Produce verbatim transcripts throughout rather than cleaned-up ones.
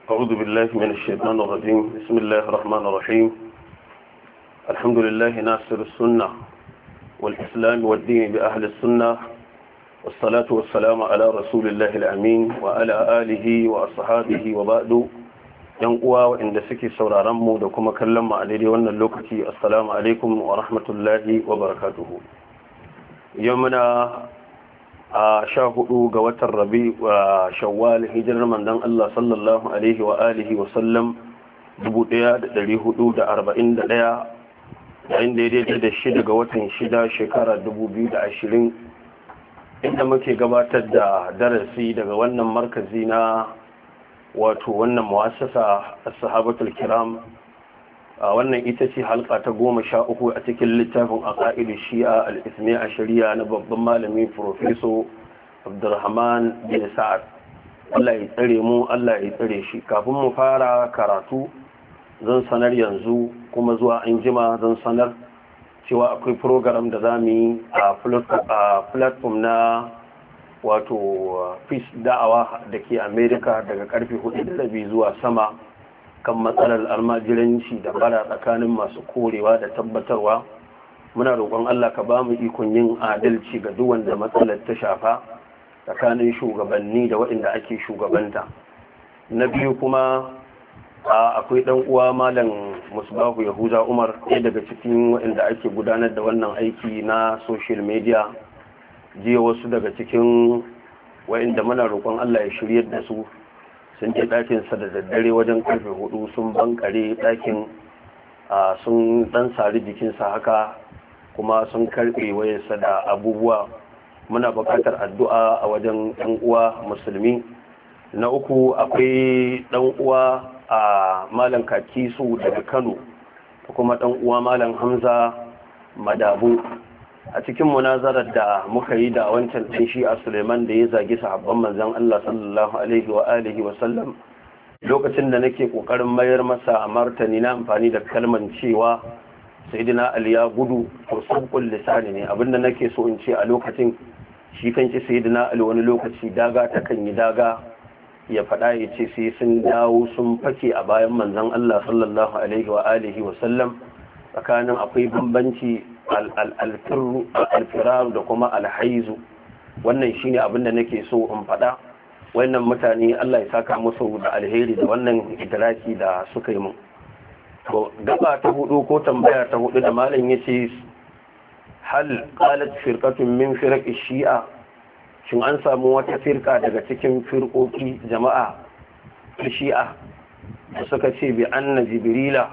أعوذ بالله من الشيطان الرجيم. بسم الله الرحمن الرحيم. الحمد لله ناصر السنة والإسلام والدين بأهل السنة، والصلاة والسلام على رسول الله الأمين وعلى آله وأصحابه وبعد. ينقوى وإن سكي سورة رمو دكما كلم عليه وأن اللوكتي. السلام عليكم ورحمة الله وبركاته. يومنا a sha hudu ga watan rabi wa shawwal hijirar manzon Allah sallallahu alaihi wa alihi wa sallam dubu ɗaya da ɗari hudu da arba'in da ɗaya, yayin da daidai da shida ga watan shida shekara dubu biyu da ashirin, inda muke gabatar da darasi daga wannan markazi na wato wannan mu'assasa as-sahabatul kiram. a wannan ita ce halka ta goma sha uku a cikin littafin aqaidu shi'a al-ithni a shari'a na babban malami professor Abdulrahman bin Sa'ad. Allah ya tsare mu, Allah ya tsare shi. Kafin mu fara karatu zan sanar yanzu kuma zuwa an jima zan sanar cewa akwai program da zamu yi a platform na wato Peace Da'awa da ke America daga karfe hudu da rabi zuwa sama, kan matsalar almajiranci da bara tsakanin masu korewa da tabbatarwa. Muna roƙon Allah ka ba mu ikon yin adalci ga duk wanda matsalar ta shafa tsakanin shugabanni da waɗanda ake shugabanta. Na biyu kuma akwai ɗan uwa malam Musbahu Yahuza Umar, ɗaya daga cikin waɗanda ake gudanar da wannan aiki na social media. Jiya wasu daga cikin waɗanda muna roƙon Allah ya shiryar da su sun je ɗakinsa da daddare wajen karfe hudu sun bankare ɗakin, sun ɗan sari jikinsa haka kuma sun karɓe wayarsa da abubuwa. Muna buƙatar addu'a a wajen ɗan uwa musulmi. Na uku akwai ɗan uwa a malam Kakisu daga Kano da kuma ɗan uwa malam Hamza Madabu. A cikin munazarar da muka yi da wancan ɗin shi a Suleiman da ya zagi sahabban manzon Allah sallallahu alaihi wa alihi wa sallam, lokacin da nake kokarin mayar masa a martani na amfani da kalman cewa sayyidina Ali ya gudu, to sabqul lisani ne. Abinda nake so in ce a lokacin shi kanki sayyidina Ali wani lokaci daga ta kan yi daga ya faɗa ya ce sai sun dawo sun fake a bayan manzon Allah sallallahu alaihi wa alihi wa sallam. Tsakanin akwai bambanci alfirar da kuma alhaizu. Wannan shine abin da nake so in faɗa. Wannan mutane Allah ya saka musu da alheri da wannan idraki da suka yi mun. To gaba ta hudu ko tambaya ta hudu da malam yace hal qalat firqatun min firaqi shi'a, shin an samu wata firqa daga cikin firqoki jama'a shi'a da suka ce bi anna jibrila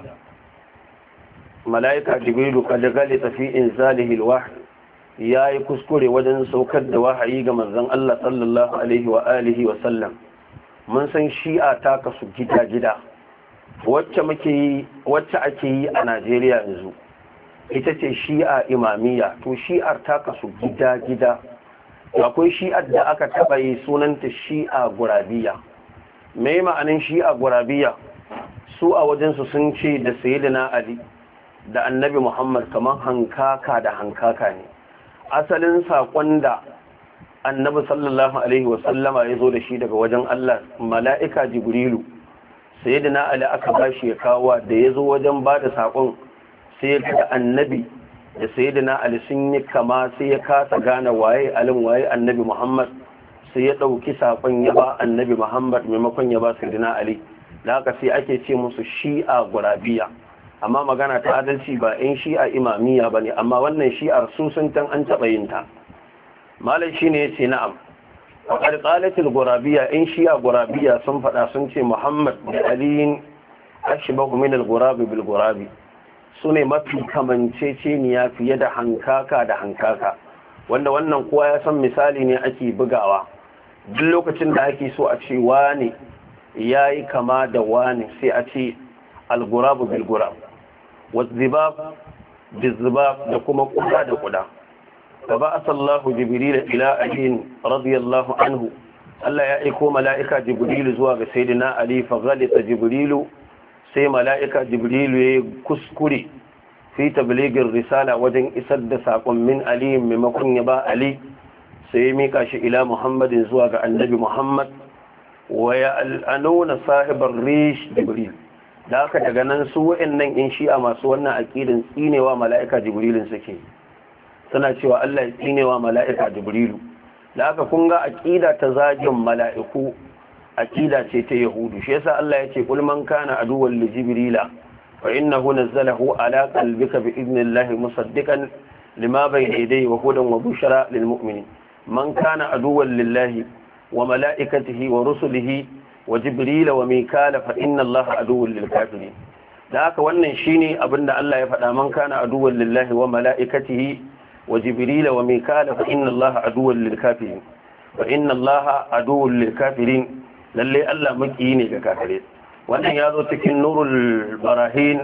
mala'ika jibrilu kada galita fi inzalihi alwahyi, yayi kuskure wajen saukar da wahayi ga manzon Allah sallallahu alaihi wa alihi wa sallam. Mun san shi'a ta kasu gida-gida. Wacce muke yi wacce ake yi a Najeriya yanzu ita ce shi'a imamiyya. To shi'ar ta kasu gida-gida. Akwai shi'ar da aka taba yi sunanta shi'a gurabiya. Me ma'anin shi'a gurabiya? Su a wajensu sun ce da sayyidina Ali da annabi Muhammad kamar hankaka da hankaka ne. Asalin saƙon da annabi sallallahu alaihi wasallama ya zo da shi daga wajen Allah, mala'ika Jibrilu sayyidina Ali aka bashi ya kawo, da ya zo wajen ba da saƙon sai ya ga annabi da sayyidina Ali sun yi kama, sai ya kasa gane waye alin waye annabi Muhammad, sai ya ɗauki saƙon ya ba annabi Muhammad maimakon ya ba sayyidina Ali. Da haka sai ake ce musu shi'a gurabiya. Amma magana ta adalci ba in shi'a imamiyya ba ne, amma wannan shi'ar su sun tan an taɓa yin ta. Malam shi ne ya ce na'am. A ƙarƙalatul gurabiya, in shi'a gurabiya sun faɗa sun ce Muhammad da aliyin ashibahu min al-gurabi bil gurabi, su ne mafi kamanceceniya fiye da hankaka da hankaka, wanda wannan kowa ya san misali ne ake bugawa. Duk lokacin da ake so a ce wane ya yi kama da wane sai a ce al-gurabu bil gurab, والذباب بالذباب لكم قدا دقدا. فبعث الله جبريل إلى علي رضي الله عنه، ألا يأيكو ملائكة جبريل زواج سيدنا علي، فغلط جبريل سي ملائكة جبريل كسكري في تبليغ الرسالة وجن إسد ساق من علي ممكن يبا علي، سيميكاش إلى محمد زواج النبي محمد wa ya'anuna sahibar rish jibril da haka daga nan su wa'annan in shi'a masu wannan aqidin tsinewa mala'ika jibrilin suke suna cewa Allah ya tsinewa mala'ika jibrilu da haka kun ga aqida ta zagin mala'iku aqida ce ta yahudu shi yasa Allah ya ce kul man kana aduwwan li jibrila fa innahu nazzalahu ala qalbika bi idnillahi musaddiqan lima bayna yadayhi wa hudan wa bushra lil mu'minin man kana aduwwan lillahi wa mala'ikatihi wa rusulihi wa jibril wa mikala fa inna allaha aduwwun lil kafirin da haka wannan shine abinda Allah ya faɗa man kana aduwwan lillahi wa mala'ikatihi wa jibril wa mikala fa inna allaha aduwwun lil kafirin fa inna allaha aduwwun lil kafirin lalle Allah maki ne ga kafirai wannan yazo cikin nurul barahin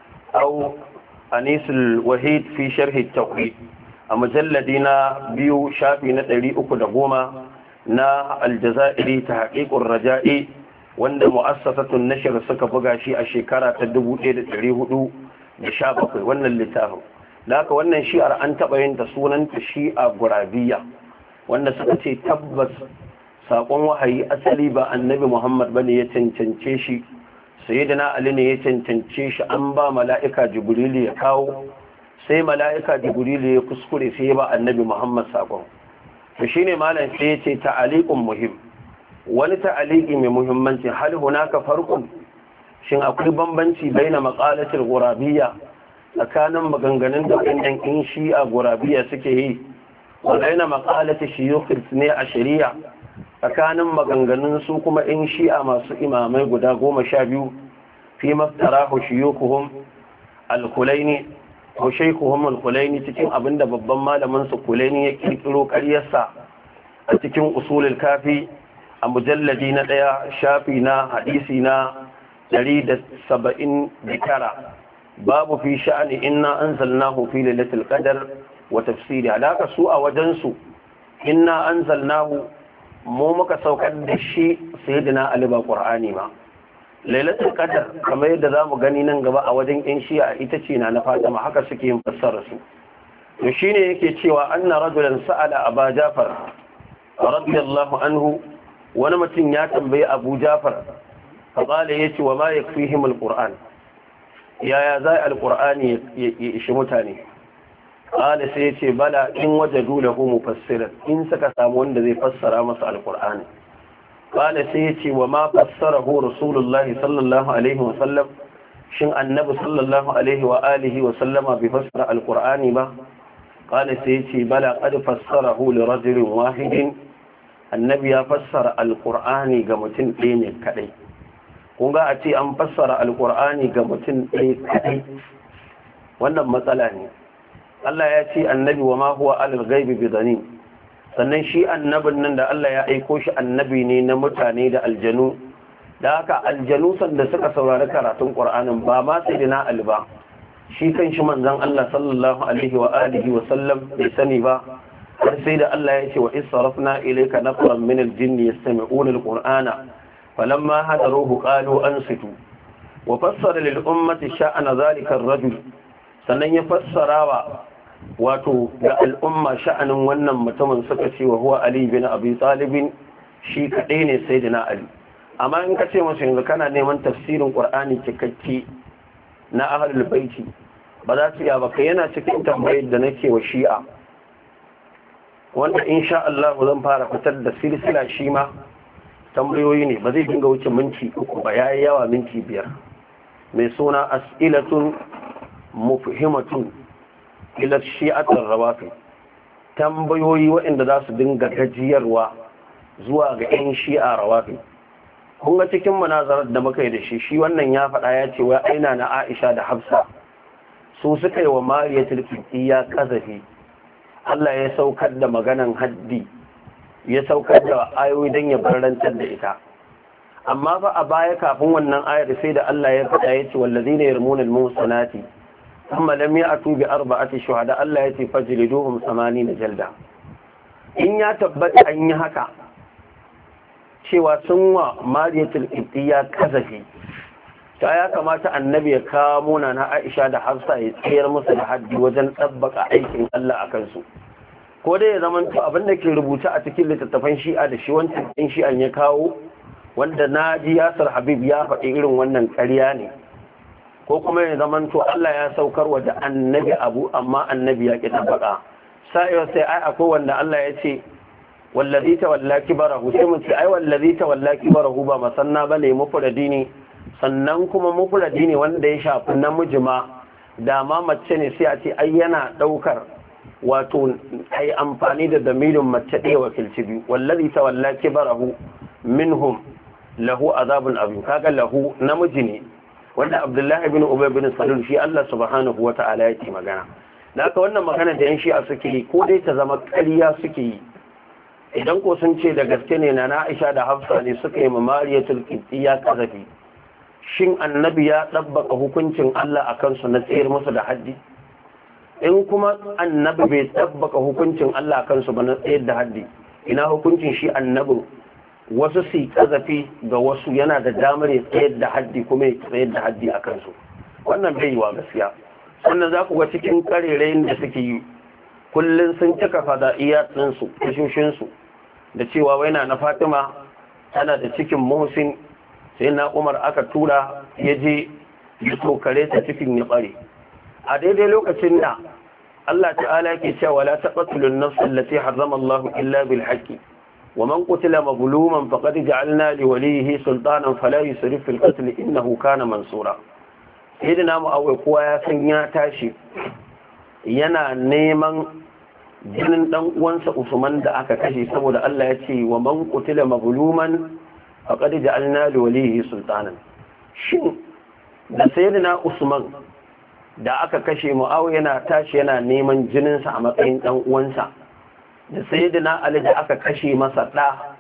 aw anisul wahid fi sharh at-tawhid a mujalladina biyu shafi na ɗari uku da goma na aljazairi ta haƙiƙun raja'i wanda mu'assasatun nashir suka buga shi a shekara ta dubu ɗaya da ɗari hudu da sha bakwai wannan littafin da haka wannan shi'ar an taɓa yin ta sunanta shi'a gurabiya wanda suka ce tabbas saƙon wahayi asali ba annabi muhammad bane ya cancance shi sayyidina ali ne ya cancance shi an ba mala'ika jibrilu ya kawo sai mala'ika jibrilu ya kuskure sai ya ba annabi muhammad saƙon to shine malam sai yace ta'aliqun muhim wani ta'aliki mai muhimmanci hal hunaka farqun shin akwai bambanci baina maqalatil ghurabiyya tsakanin maganganun da ɗan in shi'a ghurabiyya suke yi wa baina maqalati shuyukh ne a shari'a tsakanin maganganun su kuma in shi'a masu imamai guda goma sha biyu fi maftarahu shuyukuhum al-kulaini ko shaikuhum al-kulaini cikin abinda babban malamin su kulaini ya kirkiro ƙaryarsa a cikin usulul kafi a mujalladi na daya shafi na hadisi na ɗari da saba'in da tara babu fi sha'ani inna anzalnahu fi lailatul qadr wa tafsiri alaka su a wajen su inna anzalnahu mu muka saukar da shi sayyidina ali ba qur'ani ma lailatul qadr kamar yadda zamu gani nan gaba a wajen yan shi'a ita ce na na Fatima haka suke yin fassara su to shine yake cewa anna rajulan sa'ala Aba Jafar radiyallahu anhu wani mutum ya tambayi Abu Jafar fa qala yace wa ma yakfihim alquran yaya zai alqurani ya ishi mutane qala sai yace bala in wajadu lahu mufassiran in saka samu wanda zai fassara masa alqurani قال سيتي وما فسره رسول الله صلى الله عليه وسلم شن النبي صلى الله عليه وآله وسلم بفسر القرآن ما قال سيتي بلى قد فسره لرجل واحد النبي فسر القرآن كمتن ɗaya ne kadai kun ga a ce an fassara alqur'ani ga mutum ɗaya kadai wannan matsala ne Allah ya ce annabi wa ma huwa alal ghaibi bidanin sannan shi annabin nan da Allah ya aiko shi annabi ne na mutane da aljanu da haka aljanu sanda suka saurari karatun Qur'anin ba ma sai na alba shi kan shi manzon Allah sallallahu alaihi wa alihi wa sallam bai sani ba har sai da Allah ya ce wa israfna ilayka nafran min aljinni yastami'una alqur'ana falamma hadaruhu qalu ansitu wa fassara lil ummati sha'ana dhalika ar-rajul sannan ya fassarawa wato ga al'umma sha'anin wannan mutumin suka ce wa huwa Ali bin Abi Talib shi kadai ne sayyidina Ali amma in ka ce masa yanzu kana neman tafsirin Qur'ani cikakke na ahlul baiti ba za su iya ba kai yana cikin tambayar da nake wa Shi'a wanda insha Allah zan fara fitar da silsila shi ma tambayoyi ne ba zai dinga wuce minti uku ba yayi yawa minti biyar mai suna as'ilatun mufhimatun ila shi'atar rawafi tambayoyi waɗanda za su dinga gajiyarwa zuwa ga 'yan shi'a rawafi kun ga cikin munazarar da muka yi da shi shi wannan ya faɗa ya ce wai aina na Aisha da Hafsa su suka yi wa Mariyatul Qibtiyya kazafi Allah ya saukar da maganan haddi ya saukar da ayoyi don ya barantar da ita amma fa a baya kafin wannan ayar sai da Allah ya faɗa ya ce wallazina yarmuna al-muhsanati amma lam ya'tu bi arba'ati shuhada Allah yace fajliduhum na jalda in ya tabbata an yi haka cewa sun wa Mariyatul Qibtiyya kazafi ta ya kamata annabi ya kawo na na Aisha da Hafsa ya tsayar musu da haddi wajen tsabbaka aikin Allah akan su ko dai ya zaman to abin da ke rubuta a cikin littattafan Shi'a da shi wancan din Shi'an ya kawo wanda naji Yasir Habib ya faɗi irin wannan ƙarya ne ko kuma ya zaman to Allah ya saukar wa da annabi abu amma annabi ya ki tabbaka sai sai ai akwai wanda Allah ya ce wallazi tawalla kibarahu sai mun ce ai wallazi tawalla kibarahu ba masanna bane mufradi ne sannan kuma mufradi ne wanda ya shafi namiji ma da ma mace ne sai a ce ai yana daukar wato ai amfani da damirin mace ɗaya wakilci biyu wallazi tawalla kibarahu minhum lahu azabun azim kaga lahu namiji ne wanda Abdullahi ibn Ubay ibn Salul shi Allah subhanahu wata'ala yake magana da haka wannan magana da yan shi'a suke yi ko dai ta zama ƙarya suke yi idan ko sun ce da gaske ne na Aisha da Hafsa ne suka yi Mariyatul Qibtiyya kazafi shin annabi ya dabbaka hukuncin Allah akan su na tsayar musu da haddi in kuma annabi bai dabbaka hukuncin Allah akan su ba na tsayar da haddi ina hukuncin shi annabin wasu su kazafi ga wasu yana da damar ya tsayar da haddi kuma ya tsayar da haddi a kansu wannan bai yi wa gaskiya wannan za ku ga cikin karerayin da suke yi kullum sun cika fada'iyat ɗinsu tashoshinsu da cewa waina na Fatima tana da cikin Muhsin sai na Umar aka tura ya je ya tokare ta cikin ya bare a daidai lokacin da Allah ta'ala yake cewa la taqtulun nafs allati harrama Allah illa bil haqqi ومن قتل مظلوما فقد جعلنا لوليه سلطانا فلا يسرف في القتل إنه كان منصورا سيدنا معاوية kowa ya san ya tashi yana neman jinin dan uwansa Usman da aka kashe saboda Allah ya ce wa man qutila mazluman faqad ja'alna liwalihi sultanan shin da sayyidina Usman da aka kashe Muawiya yana tashi yana neman jinin sa a matsayin dan uwansa da sayyidina Ali da aka kashe masa ɗa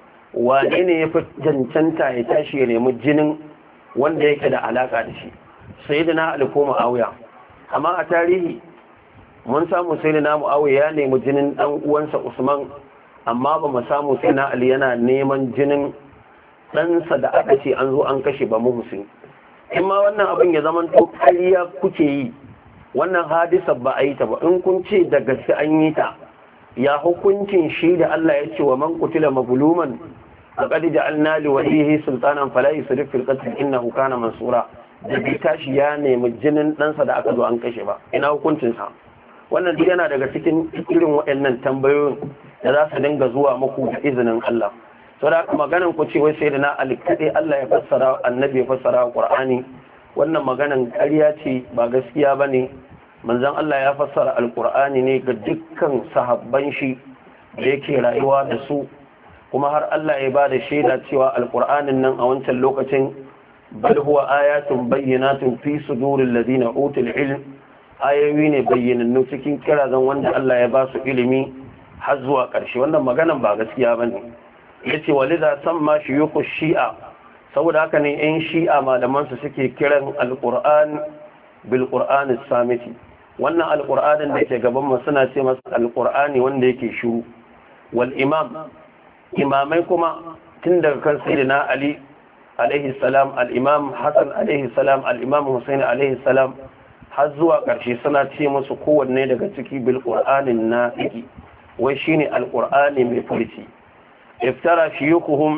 wane ne ya fi cancanta ya tashi ya nemi jinin wanda yake da alaka da shi sayyidina Ali ko Muawiya amma a tarihi mun samu sayyidina Muawiya ya nemi jinin dan uwansa Usman amma ba mu samu sayyidina Ali yana neman jinin ɗansa da aka ce an zo an kashe ba Muhsin in ma wannan abin ya zama to kariya kuke yi wannan hadisa ba a yi ta ba in kun ce da gaske an yi ta ya hukuncin shi da Allah ya ce wa man qutila mazluman faqad ja'alna li walihi sultanan fala yusrif fil qatl innahu kana mansura da bi tashi ya nemi jinin ɗansa da aka zo an kashe ba ina hukuncin sa wannan duk yana daga cikin irin waɗannan tambayoyin da za su dinga zuwa muku da izinin Allah saboda haka maganan ku ce wai sai da na alkade Allah ya fassara annabi ya fassara Qur'ani wannan maganan ƙarya ce ba gaskiya bane manzon Allah ya fassara alkur'ani ne ga dukkan sahabban shi da yake rayuwa da su kuma har Allah ya bada shaida cewa alkur'anin nan a wancan lokacin bal huwa ayatun bayyinatun fi suduril ladina utul ilm ayoyi ne bayyanannu cikin kirazan wanda Allah ya ba su ilimi har zuwa ƙarshe wannan maganan ba gaskiya bane yace walida samma shuyukh shi'a saboda haka ne ɗan shi'a malaman su suke kiran alkur'an bil qur'an as-samiti wannan alƙur'anin da ke gaban mu suna ce masa alƙur'ani wanda yake shiru wal imam imamai kuma tun daga kan sayyidina ali alaihi salam al imam hasan alaihi salam al imam husain alaihi salam har zuwa ƙarshe suna ce musu kowanne daga ciki bil qur'anin nafiqi wai shine alƙur'ani mai furci iftara shuyukuhum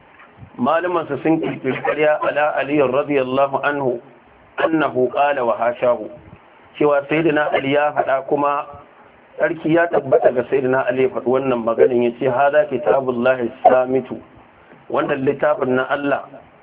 malaman su sun kirkiri ƙarya ala ali radiyallahu anhu annahu qala wa hashahu cewa sayyidina Ali ya faɗa kuma sarki ya tabbata ga sayyidina Ali ya faɗi wannan maganin yace hada kitabullahi samitu wannan littafin na Allah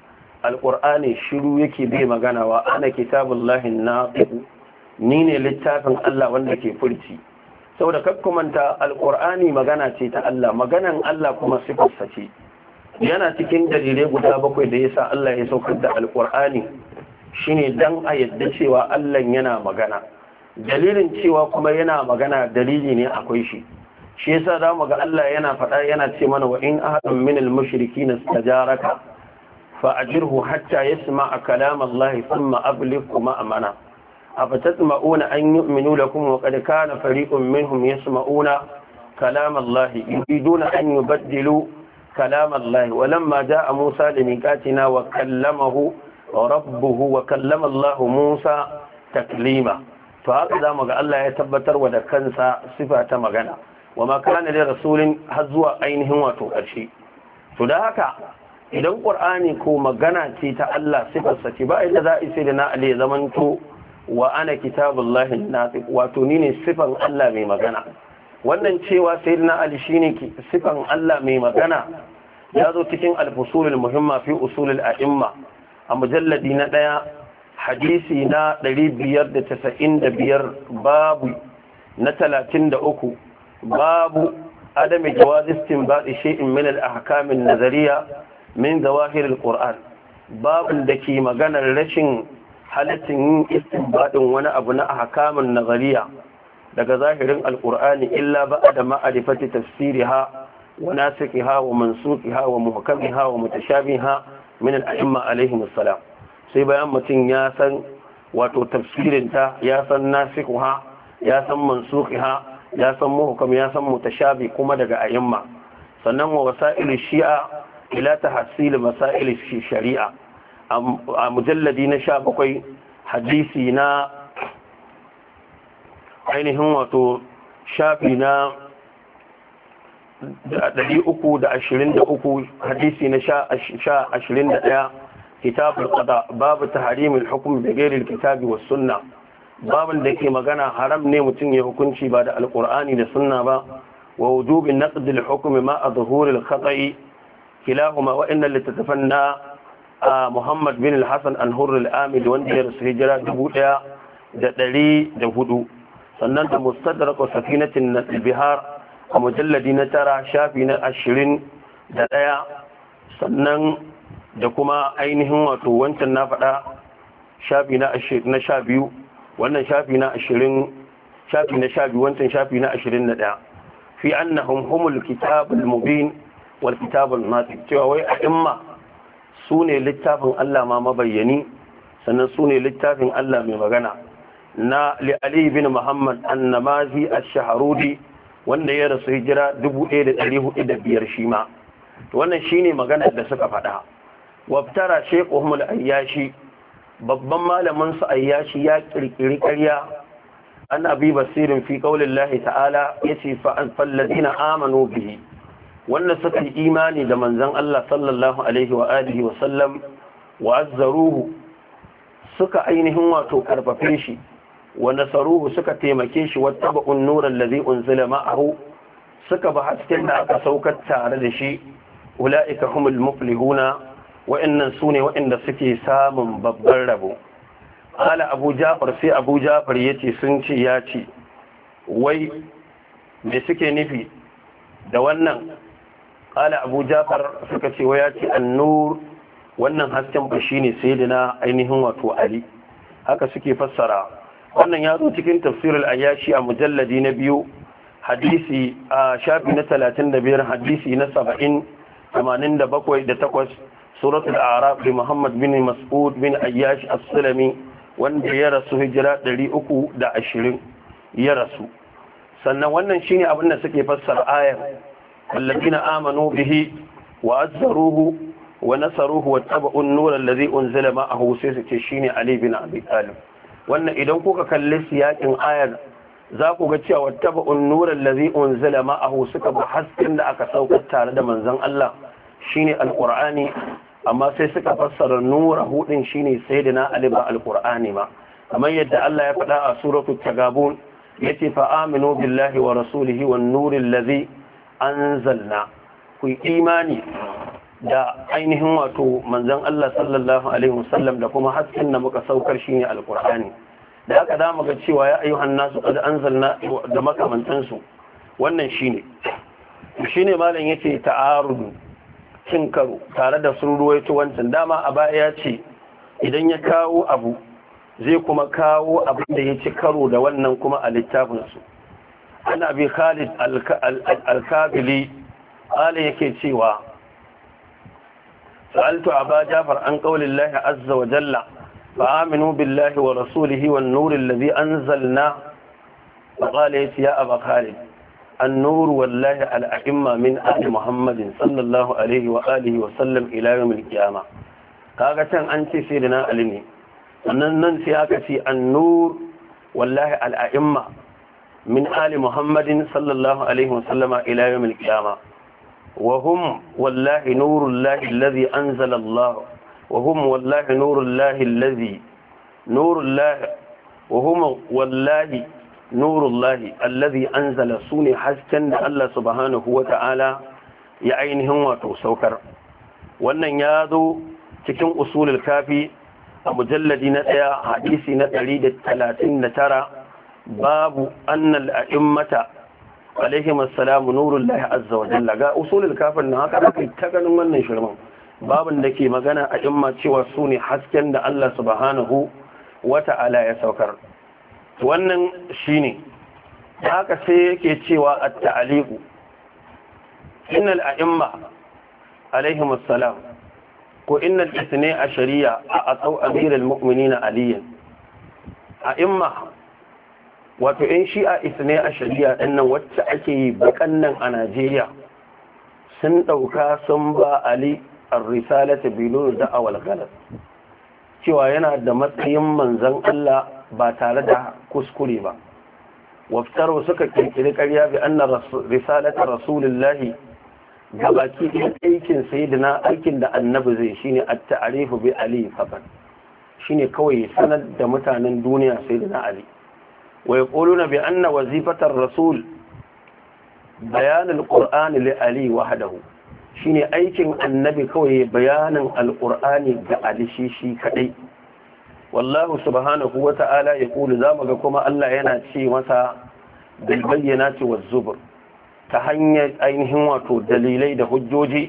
alqur'ani shiru yake bai magana wa ana kitabullahi natiq ni ne littafin Allah wanda ke furci saboda kakkumanta alqur'ani magana ce ta Allah maganan Allah kuma sifarsa ce yana cikin dalilai guda bakwai da yasa Allah ya saukar da alqur'ani shine dan a yadda cewa Allah yana magana dalilin cewa kuma yana magana dalili ne akwai shi shi yasa zamu ga Allah yana faɗa yana ce mana wa in ahadun minal mushrikin istajaraka fa ajirhu hatta yasma'a kalam Allah thumma ablighu ma'amana afatatma'una an yu'minu lakum wa qad kana fariqun minhum yasma'una kalam Allah yuriduna an yubaddilu kalam Allah walamma ja'a Musa limiqatina wa kallamahu rabbuhu wa kallama Allah Musa taklima to haka zamu ga Allah ya tabbatar wa da kansa sifa ta magana wa ma kana da rasulin har zuwa ainihin wato ƙarshe to da haka idan qur'ani ko magana ce ta Allah sifarsa ce ba inda za a sai da na ali ya zamanto wa ana kitabullahi natiq wato ni ne sifan Allah mai magana wannan cewa sayyidina ali shine sifan Allah mai magana ya zo cikin al-fusul al-muhimma fi usul al-a'imma a mujalladi na daya hadisi na ɗari biyar da casa'in da biyar babu na talatin da uku babu adami jawaz istinbat shay'in min al-ahkam an-nazariyya min zawahir al-Qur'an babun da ke maganar rashin halittin yin istinbadin wani abu na ahkamun nazariyya daga zahirin al-Qur'ani illa ba'da ma'rifati tafsiriha wa nasikhiha wa mansukhiha wa muhkamiha wa mutashabiha min al-a'imma alaihim assalam sai bayan mutum ya san wato tafsirinta ya san nasikhuha ya san mansukhiha ya san muhkam ya san mutashabi kuma daga a'imma sannan wa wasa'il shi'a ila tahsil masail shari'a a mujalladi na sha bakwai hadisi na ainihin wato shafi na ɗari uku da ashirin da uku hadisi na sha ashirin da ɗaya kitab al-qada babu tahrim al-hukm bi ghayri al-kitab was sunnah babun da ke magana haram ne mutum ya hukunci ba da alqur'ani da sunna ba wa wujub naqd al-hukm ma adhhur al-khata'i kilahuma wa inna litatafanna Muhammad bin al-Hasan al-Hurr al-Amil wanda ya rasu hijira dubu ɗaya da ɗari da hudu sannan da mustadrak wa safinatin al-bihar a mujalladi na tara shafi na ashirin da ɗaya sannan da kuma ainihin wato wancan na faɗa shafi na sha biyu wannan shafi na ashirin shafi na sha biyu wancan shafi na ashirin da ɗaya fi annahum humul kitabul mubin wal kitabul natiq cewa wai a'imma su ne littafin Allah ma mabayyani sannan su ne littafin Allah mai magana na li Ali bin Muhammad an-Namazi ash-Shahrudi wanda ya rasu hijira dubu ɗaya da ɗari hudu da biyar shi ma wannan shine maganar da suka faɗa wabtara shaykhuhum al-ayyashi babban malamin su ayyashi ya kirkiri ƙarya an abi basirin fi qaulillahi ta'ala yace fa alladhina amanu bihi wanda suka yi imani da manzon Allah sallallahu alaihi wa alihi wa sallam wa azzaruhu suka ainihin wato karfafe shi wa nasaruhu suka taimake shi wattaba'un nuran ladhi unzila ma'ahu suka ba hasken da aka saukar tare da shi ulaika humul muflihuna wa'annan sune wa'anda suke samun babban rabo ala abu jafar sai abu jafar yace sun ce ya ce wai me suke nufi da wannan ala abu jafar suka ce wai ya ce an-nur wannan hasken ba shine sayyidina ainihin wato ali haka suke fassara wannan ya zo cikin tafsirul ayashi a mujalladi na biyu hadisi a shafi na talatin da biyar hadisi na saba'in tamanin da bakwai da takwas suratul a'raf da muhammad bin mas'ud bin ayyash as-sulami wanda ya rasu hijira ɗari uku da ashirin ya rasu sannan wannan shine abin da suke fassara ayar alladina amanu bihi wa azzaruhu wa nasaruhu wa tabu'u an-nur alladhi unzila ma'ahu sai su ce shine ali bin abi talib wannan idan kuka kalli siyakin ayar za ku ga cewa wattaba'un nuran ladhi unzila ma'ahu suka bi hasken da aka saukar tare da manzon Allah shine alqur'ani amma sai suka fassara nurahu din shine sayyidina ali ba alqur'ani ba kamar yadda Allah ya faɗa a suratul tagabun yace fa aminu billahi wa rasulihi wan nuril ladhi anzalna ku imani da ainihin wato manzon Allah sallallahu alaihi wasallam da kuma hasken da muka saukar shine alqur'ani da aka da muga cewa ya ayyuhan nasu qad anzalna da makamantan su wannan shine shine malam yace ta'arud cin karo tare da sun ruwaito wancan dama a baya ya ce idan ya kawo abu zai kuma kawo abin da ya ci karo da wannan kuma a littafin su ana bi Khalid al-Kabili ala yake cewa سألت أبا جعفر عن قول الله عز وجل فآمنوا بالله ورسوله والنور الذي أنزلنا فقال يا أبا خالد النور والله الأئمة من آل محمد صلى الله عليه وآله وسلم إلى يوم القيامة كاغتان أنت سيدنا ألني أنن سياكتي النور والله الأئمة من آل محمد صلى الله عليه وسلم إلى يوم القيامة wa hum wallahi nurullahi allazi anzala Allah wa hum wallahi nurullahi allazi nurullahi wa hum wallahi nurullahi allazi anzala sune hasken da Allah subhanahu wata'ala ya ainihin wato saukar. Wannan ya zo cikin usulul kafi a mujalladi na ɗaya hadisi na ɗari da talatin da tara babu annal a'immata alaihim assalamu nurullahi azza wa jalla. Ga usulul kafin nan haka aka ta ganin wannan shirman babin da ke magana a imma cewa su ne hasken da Allah subhanahu wata'ala ya saukar. Wannan shine haka sai yake cewa at-ta'liqu innal a'imma alaihim assalam ko innal ithni ashariya a atau amirul mu'minin aliyan a'imma wato in shi'a ithni ashariya dinnan wacce ake yi bakan nan a Najeriya sun dauka sun ba Ali ar-risalatu bilun da'awal ghalat cewa yana da matsayin manzon Allah ba tare da kuskure ba. Waftaru suka kirkiri ƙarya bi anna risalata rasulullahi gabaki ɗin aikin sayyidina aikin da annabi zai shine at-ta'rifu bi ali faqat shine kawai sanar da mutanen duniya sayyidina ali. Wa yaquluna bi anna wazifatar rasul bayan al-qur'an li ali wahdahu shine aikin annabi kawai bayanin al-qur'ani ga ali shi shi kadai. Wallahu subhanahu wa ta'ala ya kulu za mu ga kuma Allah yana ce masa bil bayyanati waz zubur ta hanyar ainihin wato dalilai da hujjoji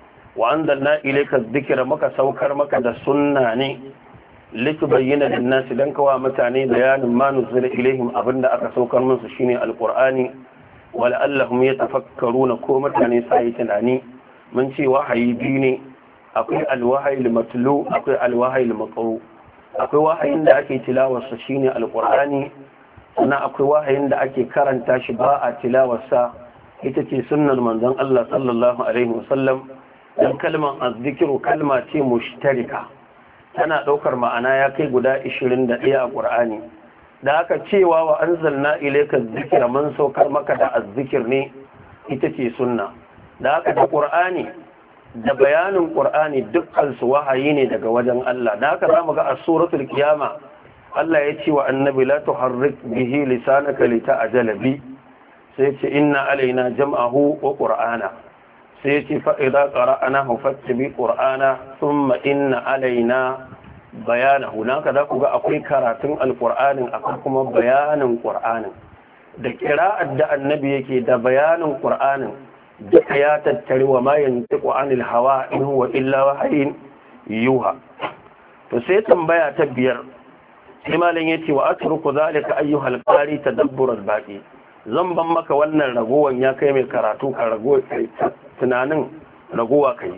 wa anzalna ilayka dhikra maka saukar maka da sunna ne litubayyana lin-nas dan kawa mutane bayanin ma nuzila ilaihim abinda aka saukar musu shine alqur'ani wala allahum yatafakkaruna ko mutane sai tunani mun ce wahayi biyu ne akwai alwahyi al-matlu akwai alwahyi al-maqru. Akwai wahayin da ake tilawarsa shine alqur'ani sannan akwai wahayin da ake karanta shi ba a tilawarsa ita ce sunnar manzon Allah sallallahu alaihi wasallam. Dan kalmar azzikru kalma ce mushtarika tana daukar ma'ana ya kai guda ishirin da ɗaya a qur'ani. Da aka cewa wa anzalna ilayka dhikra man saukar maka da azzikir ne ita ce sunna. Da aka da qur'ani da bayanin ƙur'ani dukkansu wahayi ne daga wajen Allah. Da haka zamu ga a suratul kiyama Allah ya ce wa annabi la tuharrik bihi lisanaka lita'jala bi sai ce inna alaina jam'ahu wa qur'ana sai ce fa idza qara'nahu fattabi qur'ana thumma inna alaina bayanahu. Naka za ku ga akwai karatun alqur'anin akwai kuma bayanin qur'anin da qira'ar da annabi yake da bayanin qur'anin duka ya tattari wa ma yantiqu anil hawa in huwa illa wahayin yuha. To sai tambaya ta biyar sai malam yace wa atruku zalika ayyuhal qari tadabbur al baqi zan ban maka wannan ragowan ya kai mai karatu ka rago tunanin ragowa kai.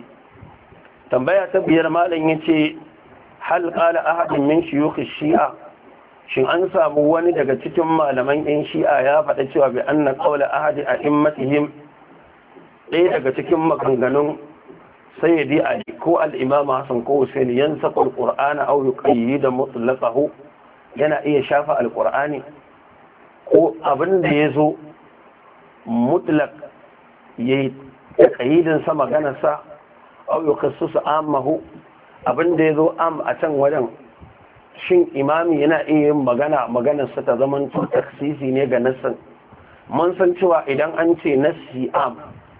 Tambaya ta biyar malam yace hal qala ahadun min shuyukh shi'a shin an samu wani daga cikin malaman yan shi'a ya faɗa cewa bi anna qawla ahadi a'immatihim ɗaya daga cikin maganganun sayyidi ali ko al-imam hasan ko husain yansaqa al-qur'ana aw yuqayyida mutlaqahu yana iya shafa al-qur'ani ko abin da yazo mutlaq yayi taqyidin sa maganar sa aw yukhassis ammahu abin da yazo am a can wajen shin imami yana iya yin magana maganar sa ta zaman taksisi ne ga nassin. Mun san cewa idan an ce nassi am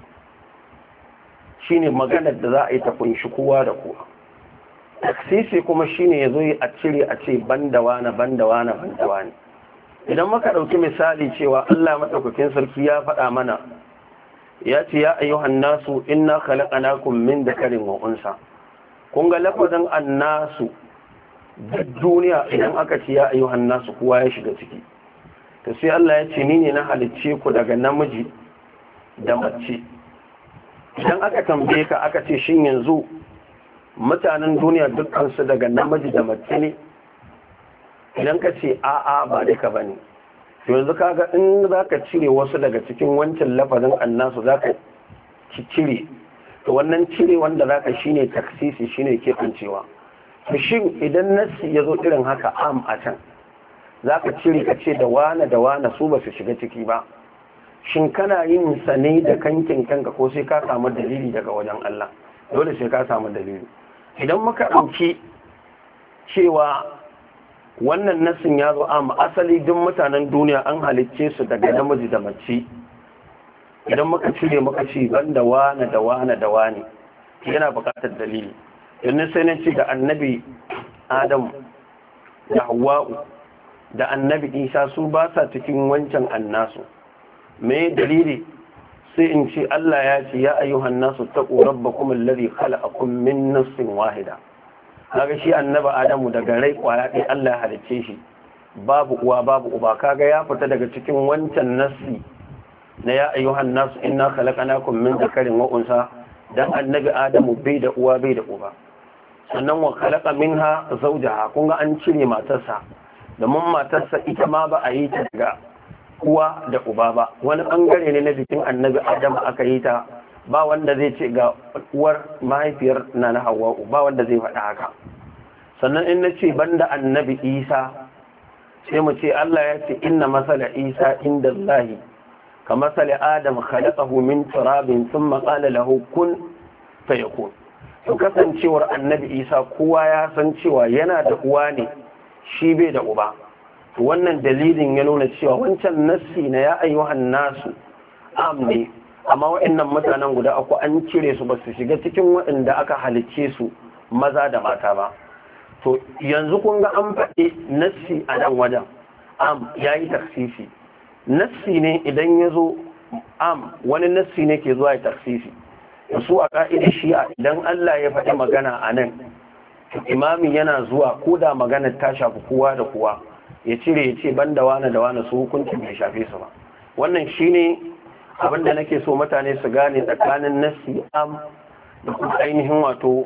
shine maganar da za a yi ta kunshi kowa da kowa. Taksisi kuma shine yazo yi a cire a ce bandawa na bandawa na bandawa ne. Idan muka dauki misali cewa Allah madaukakin sarki ya faɗa mana ya ce ya ayyuhan nasu inna khalaqnakum min dhakarin wa unsa. Kun ga lafazin annasu duk duniya idan aka ce ya ayyuhan nasu kowa ya shiga ciki. To sai Allah ya ce ni ne na halicce ku daga namiji da mace. Idan aka tambaye ka aka ce shin yanzu mutanen duniya dukkansu daga namiji da mace ne, idan ka ce a'a ba duka ba ne, to yanzu kaga in za ka cire wasu daga cikin wancan lafazin annasu za ka cire, to wannan cire wanda za ka shi ne taksisi shi ne keɓancewa. to shin idan nassi ya zo irin haka am a can za ka cire ka ce da wane da wane su ba su shiga ciki ba, shin kana yin sa ne da kankin kanka ko sai ka samu dalili daga wajen Allah? Dole sai ka samu dalili. Idan muka ɗauki cewa wannan nassin ya zo amma asali duk mutanen duniya an halicce su daga namiji da mace, idan muka cire muka ci banda wane da wane da wane yana buƙatar dalili. yanzu sai na ce da annabi Adam da Hawwa'u da annabi Isa su ba sa cikin wancan annasu. me dalili? sai in ce Allah ya ce ya ayyuhan nasu taqu rabbakum alladhi khalaqakum min nafsin wahida. kaga shi annabi Adamu daga rai kwaya ɗaya Allah ya halicce shi, babu uwa babu uba. kaga ya fita daga cikin wancan nasi na ya ayyuhan nasu inna khalaqnakum min dhakarin wa unsa, dan annabi Adamu bai da uwa bai da uba. sannan wa khalaqa minha zawjaha, kun ga an cire matarsa, domin matarsa ita ma ba a yi ta daga uwa da uba ba, wani bangare ne na jikin annabi Adamu aka yi ta. ba wanda zai ce ga uwar mahaifiyar na na Hawwa, ba wanda zai faɗa haka. sannan in nace banda annabi Isa, sai mu ce Allah ya ce inna masala Isa inda Allahi ka masala Adam khalaqahu min turabin thumma qala lahu kun fayakun. to kasancewar annabi Isa kowa ya san cewa yana da uwa ne, shi bai da uba. to wannan dalilin ya nuna cewa wancan nassi na ya ayyuhan nasu am ne, amma waɗannan mutanen guda uku an cire su, ba su shiga cikin waɗanda aka halicce su maza da mata ba. to yanzu kun ga an faɗi nassi a nan wajen am ya yi taksisi. nassi ne idan ya zo am, wani nassi ne ke zuwa ya taksisi. su a ƙa'idar shi'a idan Allah ya faɗi magana a nan, imami yana zuwa ko da magana ta shafi kowa da kowa ya cire ya ce ban da wane da wane su hukuncin bai shafe su ba. wannan shine abinda nake so mutane su gane tsakanin nassi am da kuma ainihin wato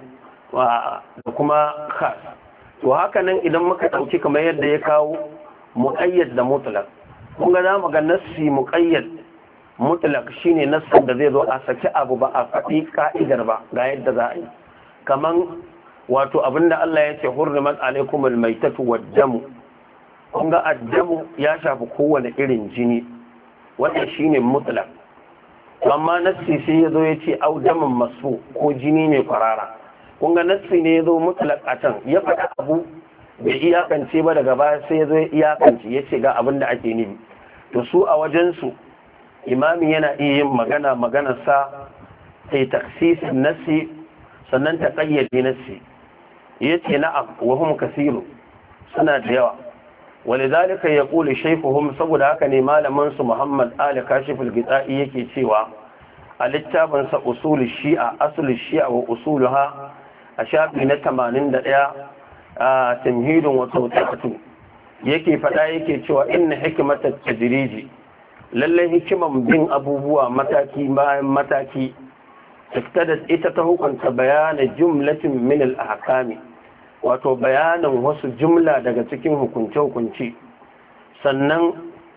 da kuma khas. to haka nan idan muka ɗauki kamar yadda ya kawo muqayyad da mutlaq, kun ga zamu ga nassi muqayyad mutlaq shine nassin da zai zo a saki abu ba a faɗi ka'idar ba ga yadda za a yi. kaman wato abinda Allah ya ce hurrimat alaikumul maitatu wad-damu, kun ga ad-damu ya shafi kowane irin jini, wannan shine mutlaq. amma nassi sai ya zo ya ce audamin masu ko jini mai kwarara, kun ga nassi ne ya zo mutlaq a can ya faɗa abu bai iyakance ba, daga baya sai ya zo ya iyakance ya ce ga abin da ake nufi. to su a wajensu imami yana iya yin magana maganarsa sai taksisin nassi sannan ta ƙayyade nassi. ya ce na'am wa hum kasiru, suna da yawa. ولذلك يقول شيخهم saboda haka ne malamin su Muhammad Ali Kashif al-Gidai yake cewa a littafin sa usul shi'a asl shi'a wa usuluha a shafi na tamanin da ɗaya a tamhidun wa tawtatu yake fada yake cewa inna hikmatat tajriji, lalle hikiman bin abubuwa mataki bayan mataki taktadat ita ta hukunta bayanin jumlatin min al-ahkami, wato bayanin wasu jumla daga cikin hukunce-hukunce, sannan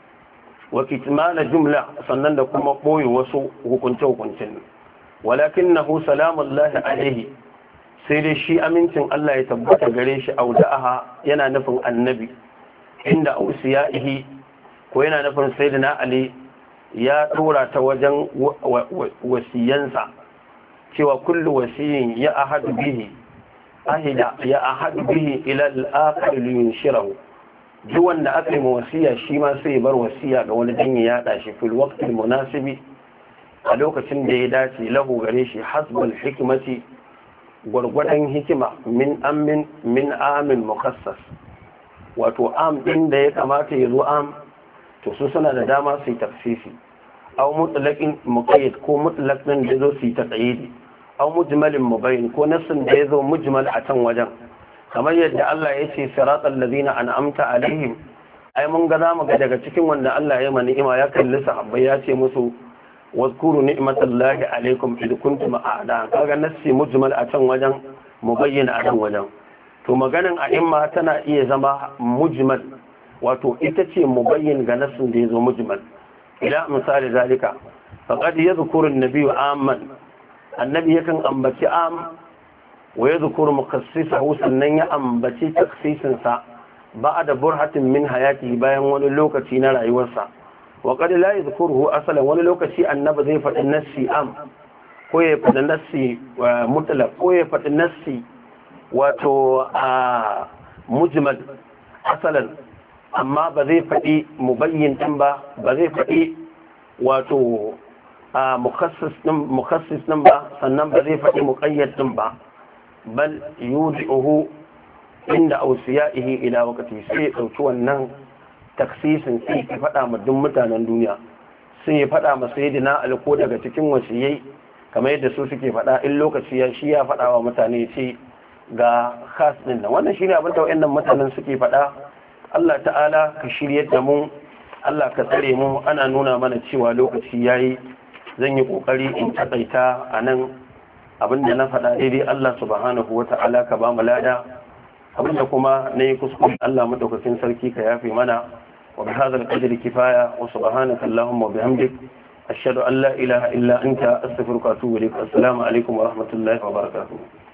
wa kitmana jumla, sannan da kuma ɓoye wasu hukunce-hukuncen. walakin na hu salamullahi alaihi, sai dai shi amincin Allah ya tabbata gare shi auda'aha yana nufin annabi, inda ausiya'ihi ko yana nufin sayyidina Ali ya tura ta wajen wasiyansa cewa kullu wasiyin ya ahadu bihi ahida ya ahadu bihi ila al-akhir li yunshirahu, duk wanda aka yi wasiya shi ma sai bar wasiya ga wani dan ya yada shi fil waqti munasibi, a lokacin da ya dace lahu gare shi hasbul hikmati, gwargwadon hikima min amin min amin mukhassas, wato am din da ya kamata ya zo am to su suna da dama su yi tafsisi, aw mutlaqin muqayyad ko mutlaq din da zo su yi taqyidi, aw mujmalin mubayyin ko nassin da ya zo mujmal a can wajen, kamar yadda Allah ya ce siratal ladina an'amta alaihim. ai mun ga zamu ga daga cikin wanda Allah ya mani ni'ima ya kalli sahabbai ya ce musu wazkuru ni'matallahi alaikum id kuntum a'da, kaga nassi mujmal a can wajen mubayyin a can wajen. to maganan a'imma tana iya zama mujmal, wato ita ce mubayyin ga nassin da ya zo mujmal. ila misali zalika faqad yadhkuru an-nabiyyu amman, annabi yakan ambaci am wa yadhkuru mukhassisahu, sannan ya ambaci takhsisin sa ba'da burhatin min hayati, bayan wani lokaci na rayuwarsa. wa qad la yadhkuruhu asalan wani lokaci annabi zai faɗi nassi am ko ya faɗi nassi mutlaq ko ya faɗi nassi wato a mujmal asalan amma ba zai faɗi mubayyin din ba ba zai faɗi wato a mukhassis din mukhassis din ba sannan ba zai faɗi muqayyad din ba bal yudihu inda awsiyaihi ila waqti sai ya dauki wannan taksisin sai ya faɗa ma duk mutanen duniya sai ya faɗa ma sayyidina Ali ko daga cikin wasiyai kamar yadda su suke faɗa in lokaci ya shi ya faɗa wa mutane ce ga khas din nan wannan shine abin da wayannan mutanen suke faɗa Allah ta'ala ka shiryar da mu Allah ka tsare mu ana nuna mana cewa lokaci yayi zan yi kokari in takaita anan abinda na faɗa daidai Allah subhanahu wata'ala ka ba mu lada abinda kuma nayi kuskure Allah madaukakin sarki ka yafe mana wa bi hadha al-qadri kifaya wa subhanaka allahumma wa bihamdik ashhadu an la ilaha illa anta astaghfiruka wa atubu ilaik assalamu alaikum wa rahmatullahi wa barakatuh